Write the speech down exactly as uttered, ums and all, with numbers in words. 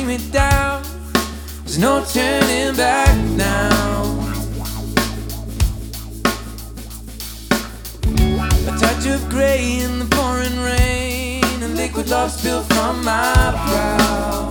me down. There's no turning back now. A touch of grey in the pouring rain, and liquid love spilled from my brow.